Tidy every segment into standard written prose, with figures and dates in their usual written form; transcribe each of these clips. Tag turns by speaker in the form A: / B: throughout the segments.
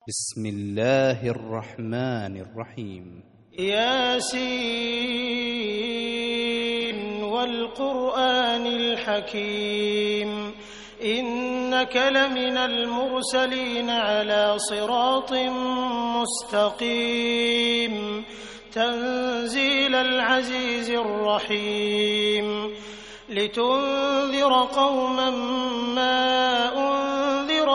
A: بسم الله الرحمن الرحيم.
B: ياسين والقرآن الحكيم إنك لمن المرسلين على صراط مستقيم تنزيل العزيز الرحيم لتنذر قوما ما أنذر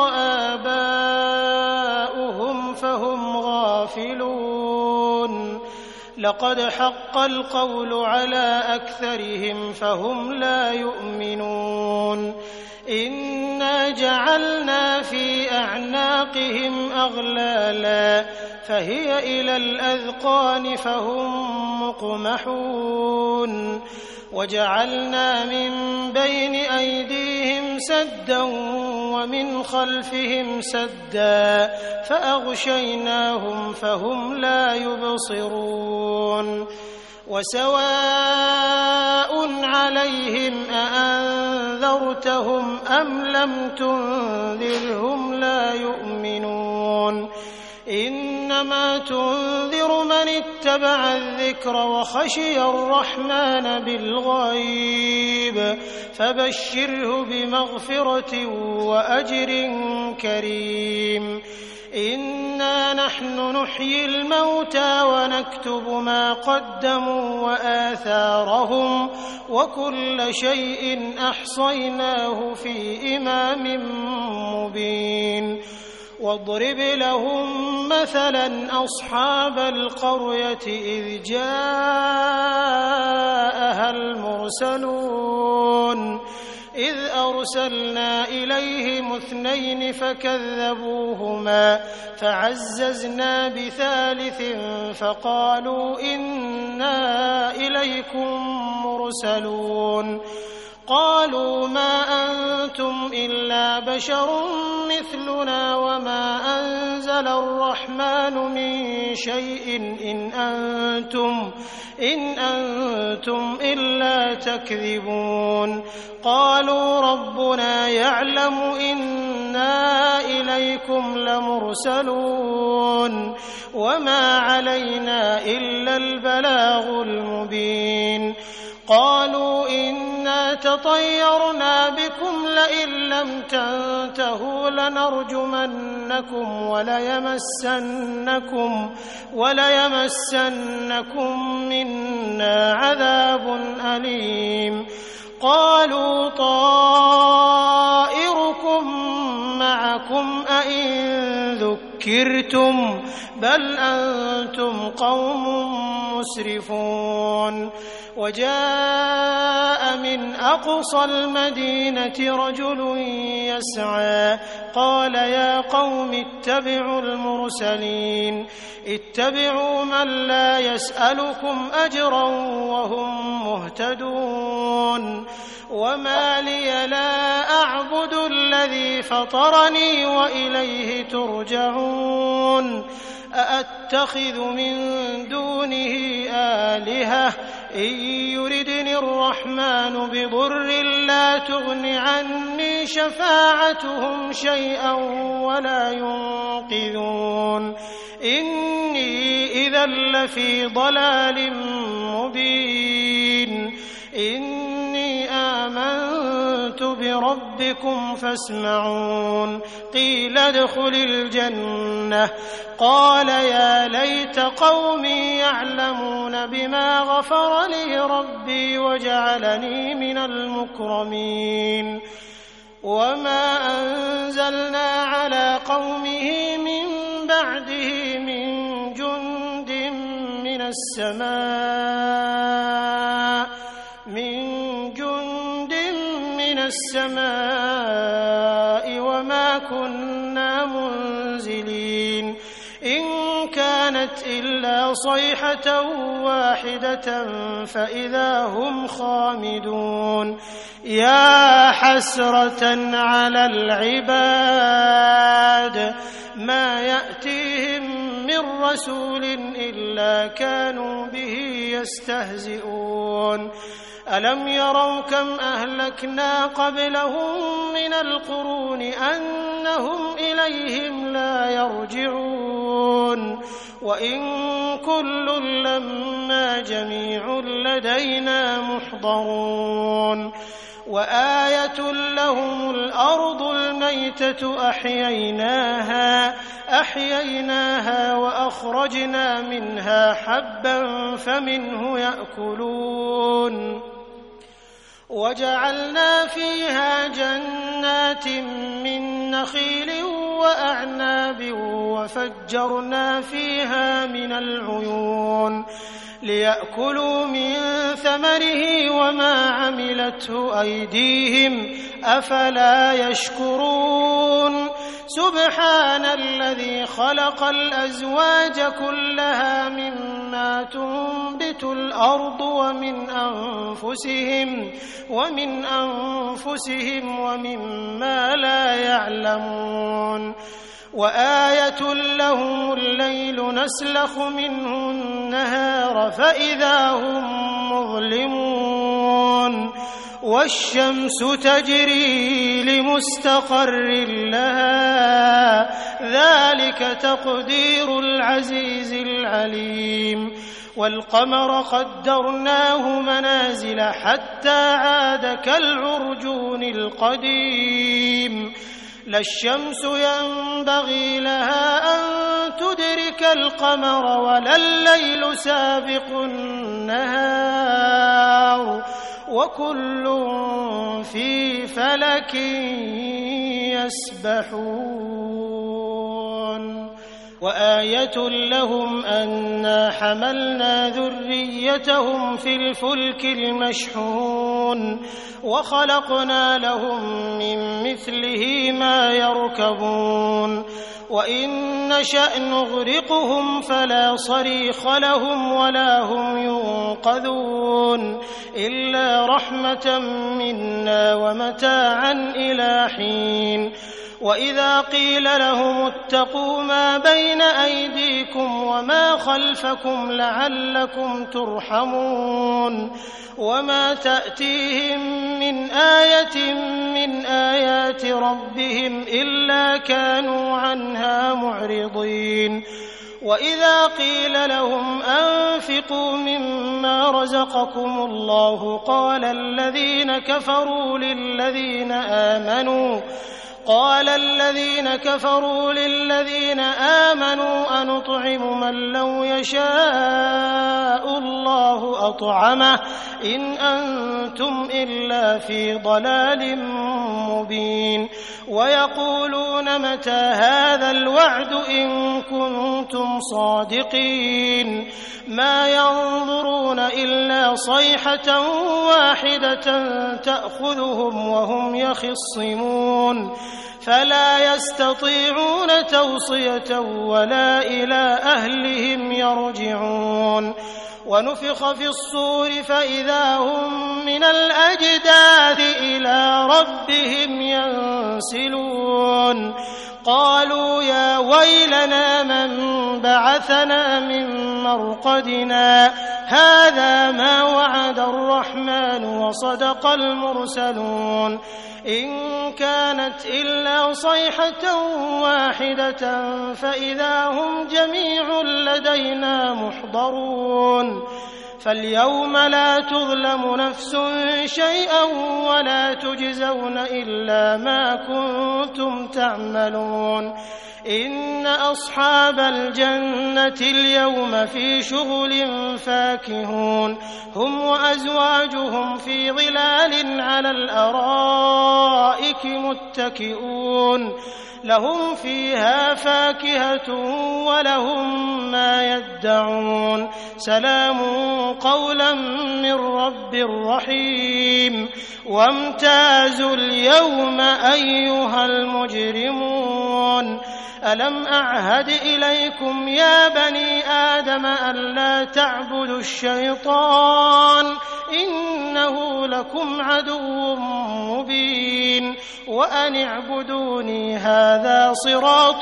B: آباؤهم فهم غافلون لقد حق القول على أكثرهم فهم لا يؤمنون إنا جعلنا في أعناقهم أغلالا فهي إلى الأذقان فهم مقمحون وجعلنا من بين أيديهم سدا ومن خلفهم سدا فأغشيناهم فهم لا يبصرون وسواء عليهم أأنذرتهم أم لم تنذرهم لا يؤمنون إنما تنذر من اتبع الذكر وخشي الرحمن بالغيب فبشره بمغفرة وأجر كريم إنا نحن نحيي الموتى ونكتب ما قدموا وآثارهم وكل شيء أحصيناه في إمام مبين واضرب لهم مثلا أصحاب القرية إذ جاءها المرسلون إذ أرسلنا إليهم 2 فكذبوهما فعززنا بثالث فقالوا إنا إليكم مرسلون قالوا ما أنتم إلا بشر مثلنا وما أنزل الرحمن من شيء إن أنتم إلا تكذبون قالوا ربنا يعلم إنا إليكم لمرسلون وما علينا إلا البلاغ المبين قالوا إنا تطيرنا بكم لئن لم تنتهوا لنرجمنكم وليمسنكم منا عذاب أليم قالوا طائركم معكم أئن ذكرتم بل أنتم قوم مسرفون وجاء من أقصى المدينة رجل يسعى قال يا قوم اتبعوا المرسلين اتبعوا من لا يسألكم أجرا وهم مهتدون وما لي لا أعبد الذي فطرني وإليه ترجعون أأتخذ من دونه آلهة إن يردني الرحمن بضر لا تغن عني شفاعتهم شيئا ولا ينقذون إني إذا لفي ضلال مبين إني آمنت بربكم فاسمعون قيل ادخل الجنة قال يا ليت قومي يعلمون بما غفر لي ربي وجعلني من المكرمين وما أنزلنا على قومه من بعده من جند من السماء وما كنا منزلين إن كانت إلا صيحة واحدة فإذا هم خامدون يا حسرة على العباد ما يأتيهم من رسول إلا كانوا به يستهزئون ألم يروا كم أهلكنا قبلهم من القرون أنهم إليهم لا يرجعون وإن كل لما جميع لدينا محضرون وآية لهم الأرض الميتة أحييناها وأخرجنا منها حبا فمنه يأكلون وجعلنا فيها جنات من نخيل وأعناب وفجرنا فيها من العيون ليأكلوا من ثمره وما عملته أيديهم أفلا يشكرون سبحان الذي خلق الأزواج كلها مما تنبت الأرض ومن أنفسهم ومما لا يعلمون وآية لهم الليل نسلخ منه النهار فإذا هم مظلمون والشمس تجري لمستقر لها ذلك تقدير العزيز العليم والقمر قدرناه منازل حتى عاد كالعرجون القديم لا الشمس ينبغي لها أن تدرك القمر ولا الليل سابق النهار وكل في فلك يسبحون وآية لهم أنا حملنا ذريتهم في الفلك المشحون وخلقنا لهم من مثله ما يركبون وإن نشأ نغرقهم فلا صريخ لهم ولا هم ينقذون إلا رحمة منا ومتاعا إلى حين وإذا قيل لهم اتقوا ما بين أيديكم وما خلفكم لعلكم ترحمون وما تأتيهم من آية من آيات ربهم إلا كانوا عنها معرضين وإذا قيل لهم أنفقوا مما رزقكم الله قال الذين كفروا للذين آمنوا أنطعم من لو يشاء الله أطعمه إن أنتم إلا في ضلال مبين ويقولون متى هذا الوعد إن كنتم صادقين ما ينظرون إلا صيحة واحدة تأخذهم وهم يخصمون فلا يستطيعون توصية ولا إلى أهلهم يرجعون ونفخ في الصور فإذا هم من الأجداث إلى ربهم ينسلون قالوا يا ويلنا من بعثنا من مرقدنا هذا ما وعد الرحمن وصدق المرسلون إن كانت إلا صيحة واحدة فإذا هم جميع لدينا محضرون فاليوم لا تظلم نفس شيئا ولا تجزون إلا ما كنتم تعملون إن أصحاب الجنة اليوم في شغل فاكهون هم وأزواجهم في ظلال على الأرائك متكئون لهم فيها فاكهة ولهم ما يدعون سلام قولا من رب رحيم وامتازوا اليوم أيها المجرمون ألم أعهد إليكم يا بني آدم ألا تعبدوا الشيطان إنه لكم عدو مبين وأن اعبدوني هذا صراط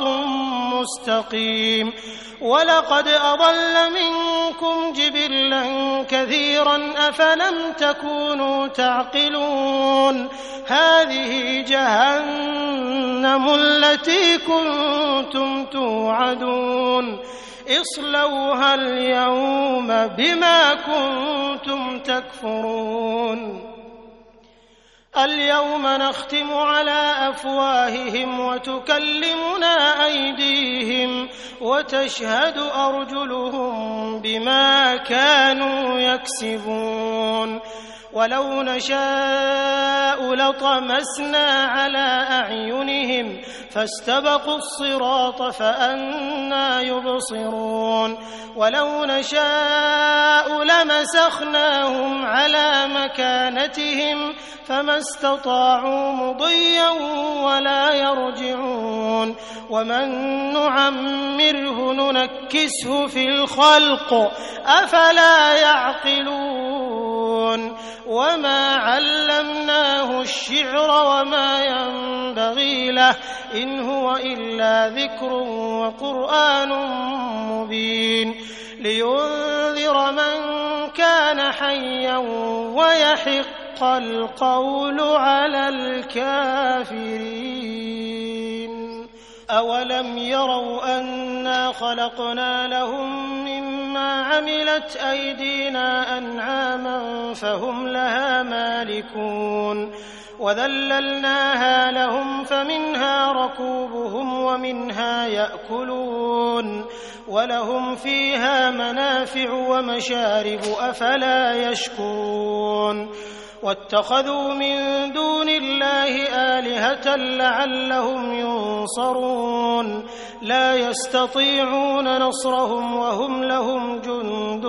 B: مستقيم ولقد أضل منكم جبلا كثيرا أفلم تكونوا تعقلون هذه جهنم التي كنتم توعدون اصلوها اليوم بما كنتم تكفرون اليوم نختم على أفواههم وتكلمنا أيديهم وتشهد أرجلهم بما كانوا يكسبون ولو نشاء لطمسنا على أعينهم فاستبقوا الصراط فأنى يبصرون ولو نشاء لمسخناهم على مكانتهم فما استطاعوا مضيا ولا يرجعون ومن نعمره ننكسه في الخلق أفلا يعقلون وما علمناه الشعر وما ينبغي له إن هو إلا ذكر وقرآن مبين لينذر من كان حيا ويحق القول على الكافرين أولم يروا أنا خلقنا لهم مما عملت أيدينا أنعاما فهم لها مالكون وذللناها لهم فمنها ركوبهم ومنها يأكلون ولهم فيها منافع ومشارب أفلا يشكرون واتخذوا من دون الله آلهة لعلهم ينصرون لا يستطيعون نصرهم وهم لهم جند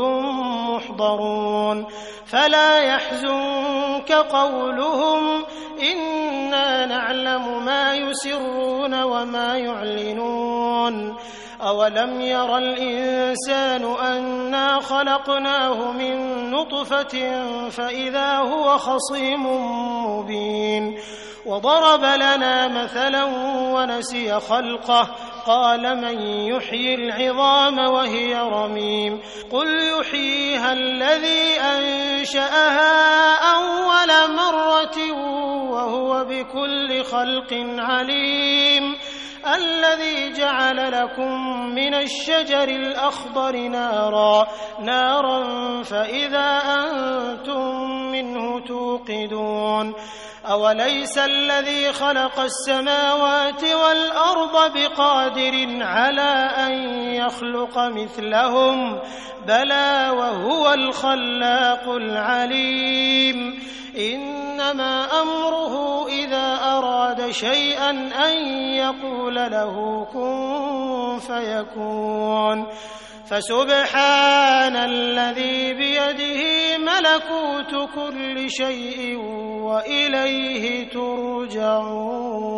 B: محضرون فلا يحزنك قولهم إنا نعلم ما يسرون وما يعلنون أولم ير الإنسان أنا خلقناه من نطفة فإذا هو خصيم مبين وضرب لنا مثلا ونسي خلقه قال من يحيي العظام وهي رميم قل يحييها الذي أنشأها أول مرة وهو بكل خلق عليم الذي جعل لكم من الشجر الأخضر نارا فإذا أنتم منه توقدون أوليس الذي خلق السماوات والأرض بقادر على أن يخلق مثلهم بلى وهو الخلاق العليم إنما أمره إذا أراد شيئا أن يقول له كن فيكون فسبحان الذي بيده ملكوت كل شيء وإليه ترجعون